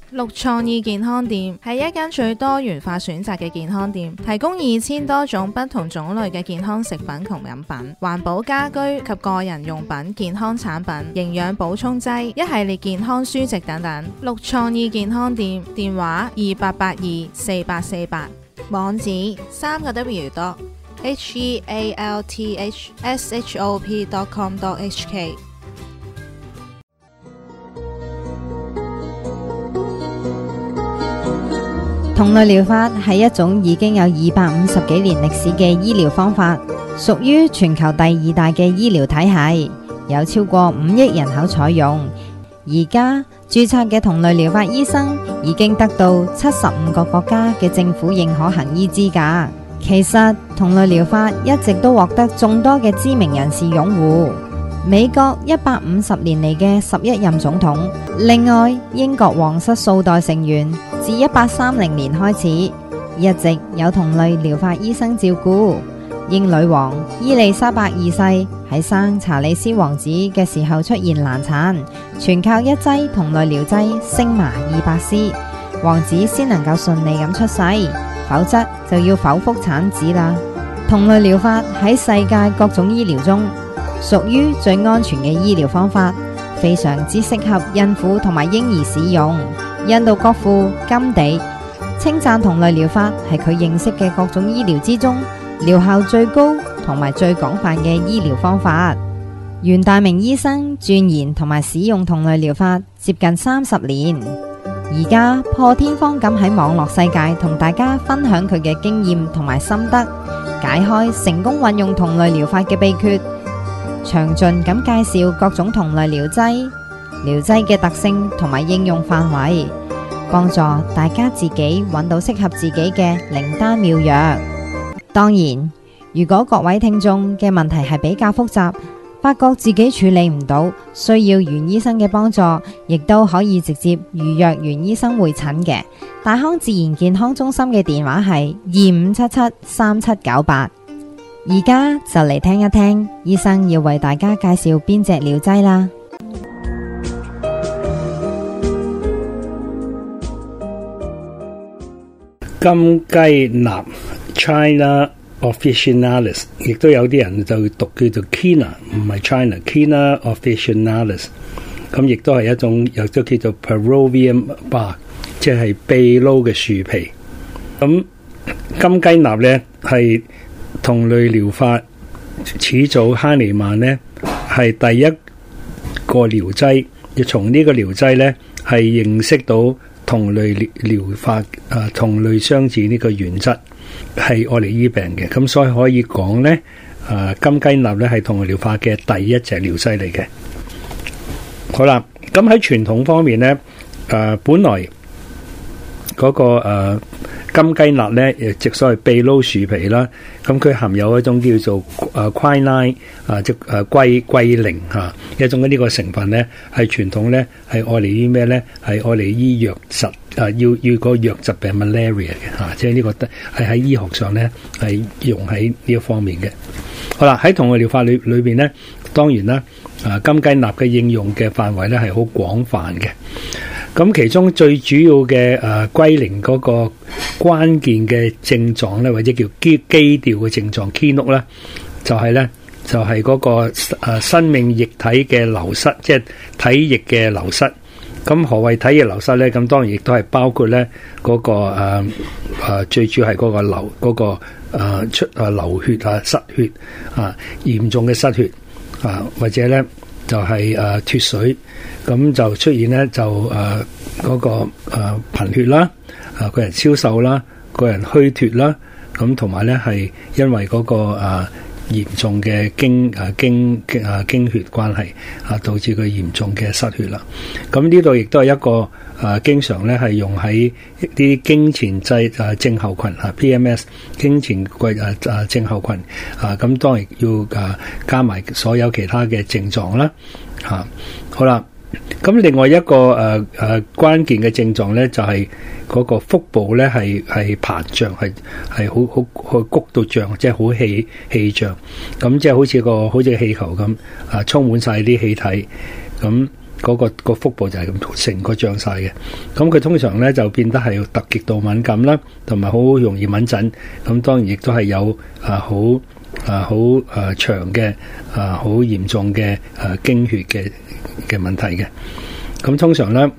綠創意健康店係一間最多元化選擇嘅健康店，提供2000多種不同種類嘅健康食品同飲品、環保家居及個人用品、健康產品、營養補充劑、一系列健康書籍等等。綠創意健康店電話28824848，網址3個W.healthshop.com.hk。 同類療法係一種已經有250幾年歷史嘅醫療方法，屬於全球第2大嘅醫療體系，有超過5億人口採用。而家註冊嘅同類療法醫生已經得到75個國家嘅政府認可行醫資格。其實同類療法一直都獲得眾多嘅知名人士擁護。美國150年嚟嘅11任總統，另外英國皇室數代成員自1830年開始，一直有同類療法醫生照顧。英女王伊麗莎白二世喺生查理斯王子嘅時候出現難產，全靠一劑同類療劑星麻200絲，王子先能夠順利咁出世，否則就要剖腹產子啦。同類療法喺世界各種醫療中屬於最安全嘅醫療方法，非常之適合孕婦同埋嬰兒使用。印度國父甘地稱讚同類療法係佢認識嘅各種醫療之中療效最高同埋最廣泛嘅醫療方法。袁大明醫生鑽研同埋使用同類療法接近30年，而家破天荒咁喺網絡世界同大家分享佢嘅經驗同埋心得，解開成功運用同類療法嘅秘訣，詳盡咁介紹各種同類療劑嘅特性同埋應用範圍，幫助大家自己揾到適合自己嘅靈丹妙藥。當然，如果各位聽眾嘅問題係比較複雜，發覺自己處理唔到，需要袁醫生嘅幫助，亦都可以直接預約袁醫生會診嘅。大康自然健康中心嘅電話係25773798。而家就嚟聽一聽醫生要為大家介紹邊隻療劑啦。 金雞納 China officinalis， 亦都有啲人就讀叫做 Kina， 唔係 China，Kina officinalis。咁亦都係一種又都叫做 Perovium bark， 即係秘魯嘅樹皮。咁金雞納呢係同類療法始祖哈尼曼呢係第一個療劑，要從呢個療劑呢係認識到同類療法同類相似呢個原則係愛嚟醫病嘅。咁所以可以講呢，金雞納呢係同類療法嘅第一隻療劑嚟嘅。好啦，咁喺傳統方面呢，本來嗰個金雞納咧，即所謂秘魯樹皮啦，咁佢含有一種叫做quinine 即龜苓嚇，一種呢個成分咧，係傳統咧係愛嚟醫咩咧？係愛嚟醫瘧疾要個瘧疾病 malaria 嘅嚇，即係呢個係喺醫學上咧係用喺呢一方面嘅。好啦，喺同類療法裏邊咧，當然啦，金雞納嘅應用嘅範圍咧係好廣泛嘅。咁其中最主要嘅龜苓嗰個關鍵嘅症狀咧，或者叫基調嘅症狀 keynote 咧，就係嗰個生命液體嘅流失，即係體液嘅流失。咁何謂體液流失咧？咁當然亦都係包括咧嗰個最主要係嗰個流血失血嚴重嘅失血或者咧就係脫水，咁就出現咧就嗰個貧血啦，個人消瘦啦，個人虛脫啦，咁同埋咧係因為嗰個嚴重嘅經血關係導致佢嚴重嘅失血啦。咁呢度亦都係一個經常咧係用喺啲經前劑症候群PMS 經前季症候群咁當然要加埋所有其他嘅症狀啦好啦。咁另外一個關鍵嘅症狀咧，就係嗰個腹部咧係膨脹，係好谷到脹，即係好氣脹，咁即係好似個氣球咁充滿晒啲氣體，咁個腹部就係咁成個脹晒嘅。咁佢通常咧就變得係極度敏感啦，同埋好容易敏疹。咁當然亦都係有好長嘅好嚴重嘅經血嘅問題嘅。咁通常咧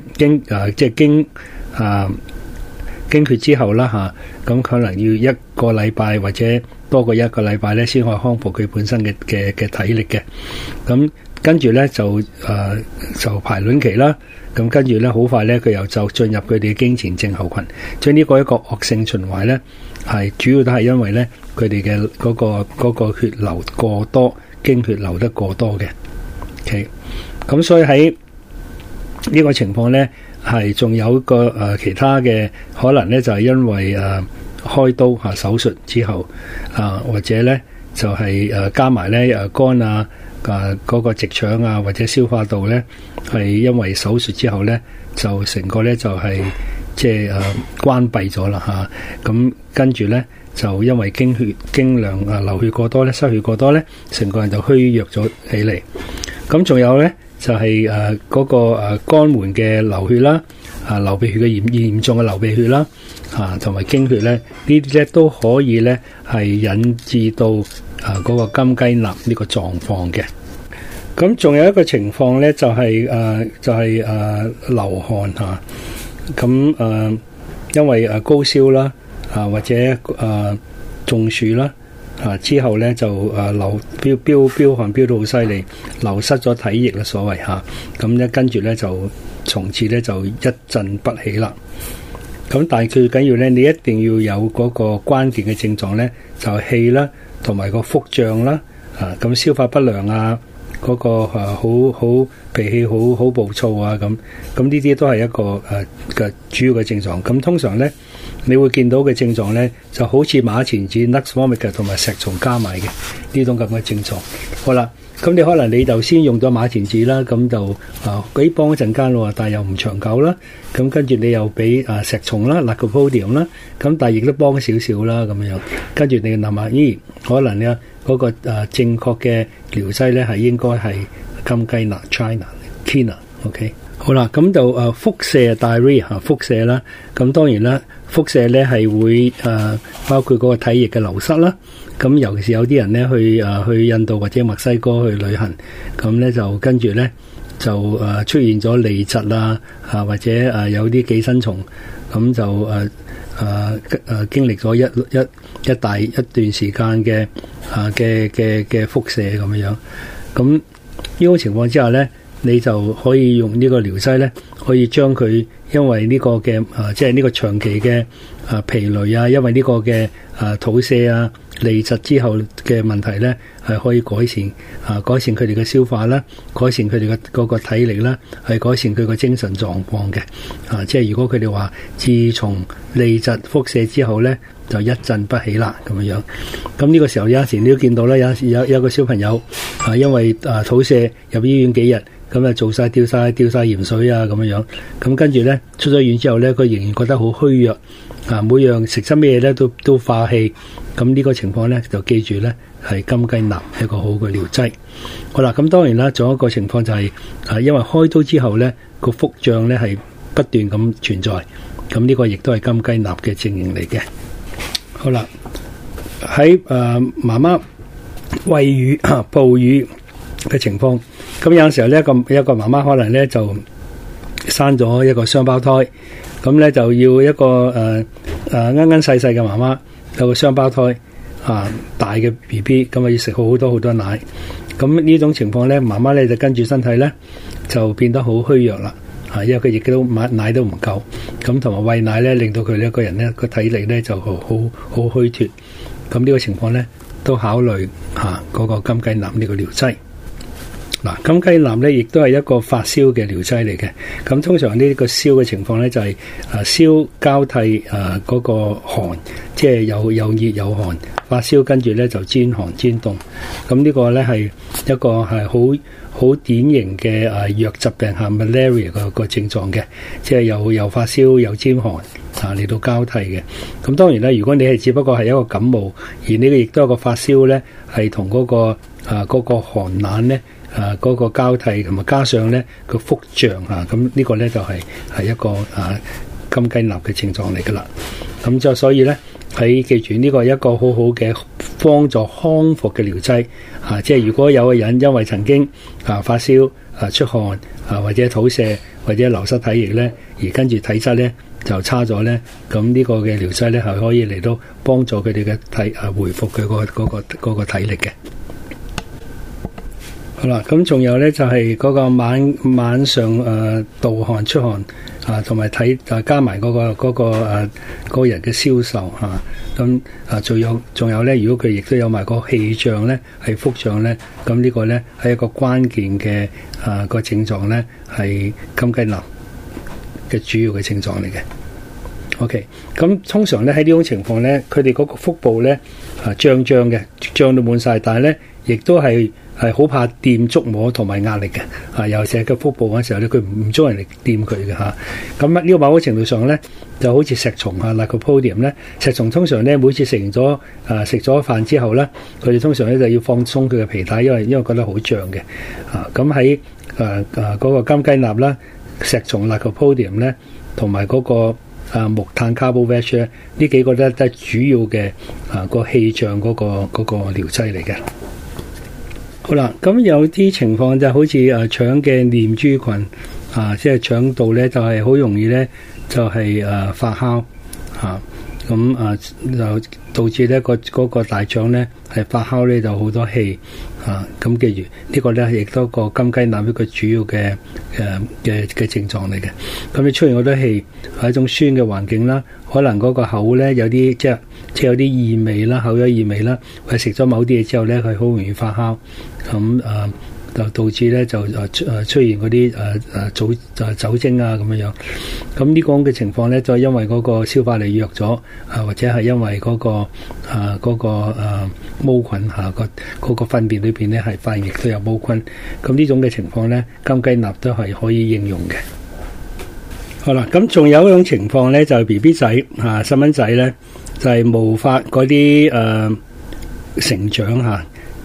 經血之後啦咁可能要1個禮拜或者多過1個禮拜咧，先可以康復佢本身嘅體力嘅。咁跟住咧就排卵期啦。咁跟住咧好快咧，佢又就進入佢哋嘅經前症候群，將呢個一個惡性循環咧，係主要都係因為咧佢哋嘅嗰個血流過多，經血流得過多嘅。OK， 咁所以喺呢個情況咧，係仲有一個其他嘅可能咧，就係因為開刀手術之後或者咧就係加埋咧肝嗰個直腸或者消化道咧，係因為手術之後咧就成個咧就係即係關閉咗啦咁跟住咧就因為經量流血過多咧，失血過多咧，成個人就虛弱咗起嚟。咁仲有咧就係嗰個肛門嘅流血啦，流鼻血嘅嚴重嘅流鼻血啦，同埋經血咧，呢啲咧都可以咧係引致到嗰個金雞納呢個狀況嘅。咁仲有一個情況咧，就係流汗咁因為高燒啦或者中暑啦之後咧就飆汗飆到好犀利，流失咗體液啦所謂咁咧跟住咧就從此咧就一振不起啦。咁但係最緊要咧，你一定要有嗰個關鍵嘅症狀咧，就係氣啦，同埋個腹脹啦咁消化不良嗰個好脾氣好暴躁咁呢啲都係一個嘅主要嘅症狀。咁通常咧你會見到嘅症狀咧，就好似馬錢子 nux vomica 同埋石蟲加埋嘅呢種咁嘅症狀。好啦，咁你可能你就先用咗馬錢子啦，咁就俾幫一陣間咯，但係又唔長久啦。咁跟住你又俾石蟲啦 Lycopodium 啦，咁但係亦都幫少少啦咁樣。跟住你諗下，可能咧嗰個正確嘅療劑咧係應該係金雞納 Quina。OK， 好啦，咁就輻射 diarrhea 輻射啦。咁當然啦，輻射咧係會包括嗰個體液嘅流失啦。咁尤其是有啲人咧去印度或者墨西哥去旅行，咁咧就跟住咧就出現咗痢疾或者有啲寄生蟲，咁就經歷咗一段時間嘅輻射咁樣。咁呢種情況之下咧，你就可以用呢個療劑咧，可以將佢因為呢個嘅即係呢個長期嘅疲累因為呢個嘅肚瀉痢疾之後嘅問題咧，係可以改善佢哋嘅消化啦，改善佢哋嘅嗰個體力啦，係改善佢個精神狀況嘅。即係如果佢哋話自從痢疾輻射之後咧，就一振不起啦咁樣。咁呢個時候有陣時你都見到啦，有個小朋友因為肚瀉入醫院幾日，咁吊晒鹽水咁樣。咁跟住咧出咗院之後咧，佢仍然覺得好虛弱每樣食親咩嘢咧都化氣。咁呢個情況咧就記住咧係金雞納一個好嘅療劑。好啦，咁當然啦，仲有一個情況就係因為開刀之後咧個腹脹咧係不斷咁存在，咁呢個亦都係金雞納嘅症型嚟嘅。好啦，喺媽媽餵乳哺乳嘅情況，咁有陣時候咧一個媽媽可能咧就生咗一個雙胞胎，咁咧就要一個細細嘅媽媽有個雙胞胎大嘅 BB， 咁要食好多奶。咁呢種情況咧，媽媽咧就跟住身體咧就變得好虛弱啦。因為佢亦都奶都唔夠，咁同埋餵奶咧，令到佢一個人咧個體力咧就好虛脫。咁呢個情況咧都考慮嗰個金雞納呢個療劑。嗱，金雞納咧亦都係一個發燒嘅療劑嚟嘅。咁通常呢個燒嘅情況咧就係燒交替嗰個寒，即係有熱有寒，發燒跟住咧就煎寒煎凍。咁呢個咧係一個係好典型嘅瘧疾病下 malaria 個症狀嘅，即係又發燒又煎寒嚟到交替嘅。咁當然咧，如果你係只不過係一個感冒，而呢個亦都有個發燒咧，係同嗰個寒冷咧嗰個交替，同埋加上咧個腹脹嚇，咁呢個咧就係一個金雞納嘅症狀嚟噶啦。咁就所以咧喺記住呢個係一個好好嘅幫助康復嘅療劑即係如果有個人因為曾經發燒出汗或者肚瀉或者流失體液咧，而跟住體質咧就差咗咧，咁呢個嘅療劑咧係可以嚟到幫助佢哋嘅回復佢嗰個體力嘅。好啦，咁仲有咧就係嗰個晚上盜汗出汗同埋加埋嗰個人嘅消瘦咁仲有咧，如果佢亦都有埋個氣脹咧，係腹脹咧，咁呢個咧係一個關鍵嘅個症狀咧，係金雞納嘅主要嘅症狀嚟嘅。OK， 咁通常咧喺呢種情況咧，佢哋嗰個腹部咧脹嘅，脹到滿晒，但係咧亦都係好怕掂觸摸同埋壓力嘅，尤其係個腹部嗰時候咧，佢唔中人嚟掂佢嘅嚇。咁呢個某個程度上咧，就好似石蟲Lycopodium 咧，石蟲通常咧每次食咗飯之後咧，佢哋通常咧就要放鬆佢嘅皮帶，因為覺得好脹嘅。咁喺嗰個金雞納啦、石蟲Lycopodium咧，同埋嗰個木炭 Carbovetch 咧，呢幾個咧都係主要嘅個氣脹嗰個療劑嚟嘅。好啦，咁有啲情況就好似腸嘅念珠菌即係腸道咧就係好容易咧就係發酵咁就導致咧嗰個大腸咧係發酵咧就好多氣咁記住呢個咧亦都個金雞納一個主要嘅症狀嚟嘅。咁你出現好多氣係一種酸嘅環境啦，可能嗰個口咧有啲即係有啲異味啦，口有異味啦，或者食咗某啲嘢之後咧佢好容易發酵咁就導致咧就出現嗰啲酒精咁樣。咁呢個嘅情況咧，就因為嗰個消化力弱咗或者係因為嗰個毛菌嗰個糞便裏邊咧係發現亦都有毛菌。咁呢種嘅情況咧，金雞納都係可以應用嘅。好啦，咁仲有一種情況咧，就係 BB 仔細蚊仔咧，就係無法嗰啲成長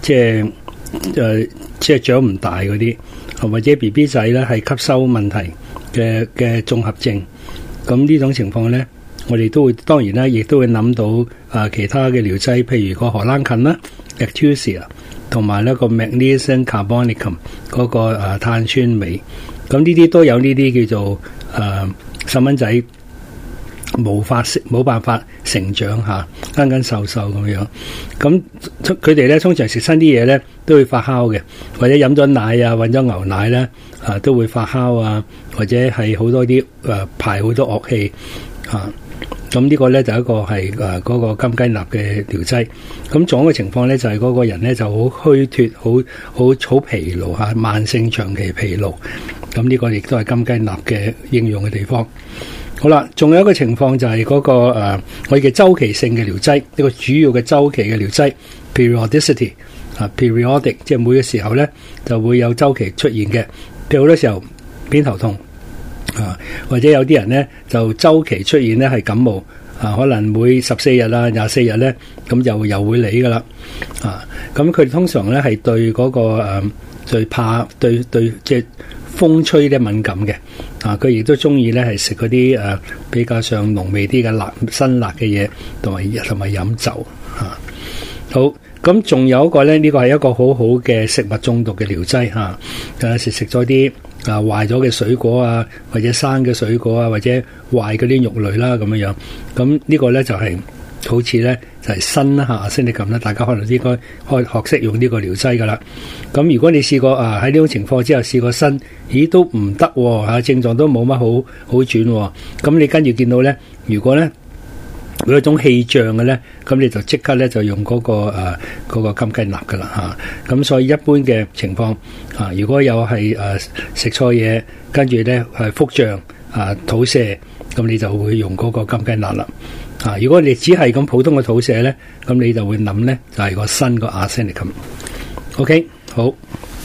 即係長唔大嗰啲，或者 BB 仔咧係吸收問題嘅綜合症。咁呢種情況咧，我哋都會當然啦，亦都會諗到其他嘅療劑，譬如個荷蘭芹啦 Actusia 同埋呢個 Magnesium Carbonicum 嗰個碳酸鎂。咁呢啲都有呢啲叫做細蚊仔冇辦法成長緊瘦咁樣。咁佢哋咧通常食親啲嘢咧都會發酵嘅，或者飲咗奶混咗牛奶咧都會發酵或者係好多啲排好多惡氣咁呢個咧就一個係嗰個金雞納嘅療劑。咁仲有一個情況咧就係嗰個人咧就好虛脫，好疲勞慢性長期疲勞。咁呢個亦都係金雞納嘅應用嘅地方。好啦，仲有一個情況就係嗰個我哋嘅周期性嘅療劑，呢個主要嘅周期嘅療劑 periodicity periodic， 即係每個時候咧就會有周期出現嘅。譬如好多時候偏頭痛或者有啲人咧就周期出現咧係感冒可能每14日24日咧咁就又會嚟噶啦咁佢通常咧係對嗰個最怕對即係風吹咧敏感嘅佢亦都中意咧係食嗰啲比較上濃味啲嘅辛辣嘅嘢，同埋飲酒好，咁仲有一個咧，呢個係一個好好嘅食物中毒嘅療劑有時食咗啲壞咗嘅水果或者生嘅水果或者壞嗰啲肉類啦咁樣。咁呢個咧就係好似咧就係砷arsenic啦，大家可能應該學識用呢個療劑噶啦。咁如果你試過喺呢種情況之後試過砷，咦都唔得症狀都冇乜好轉咁你跟住見到咧，如果咧有一種氣脹嘅咧，咁你就即刻咧就用嗰個金雞納噶啦咁所以一般嘅情況如果有係食錯嘢，跟住咧係腹脹肚瀉，咁你就會用嗰個金雞納啦。如果你只係咁普通嘅肚瀉咧，咁你就會諗咧就係個砷個 arsenic。 OK， 好。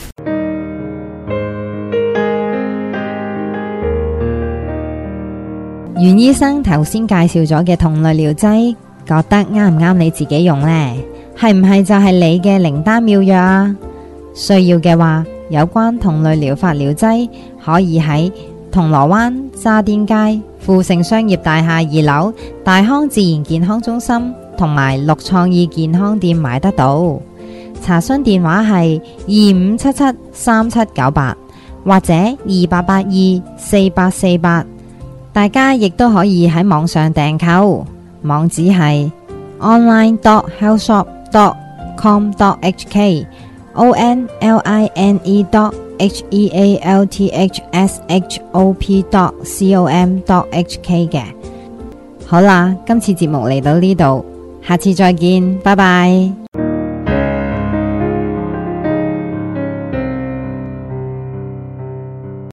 袁醫生頭先介紹咗嘅同類療劑，覺得啱唔啱你自己用呢？係唔係就係你嘅靈丹妙藥啊？需要嘅話， 有關同類療法療劑，可以喺銅鑼灣渣甸街富盛商業大廈2樓大康自然健康中心同埋綠創意健康店買得到。查詢電話係25773798或者28824848。大家亦都可以喺網上訂購，網址係 online.healthshop.com.hk online.healthshop.com.hk 嘅。好啦，今次節目嚟到呢度，下次再見，拜拜。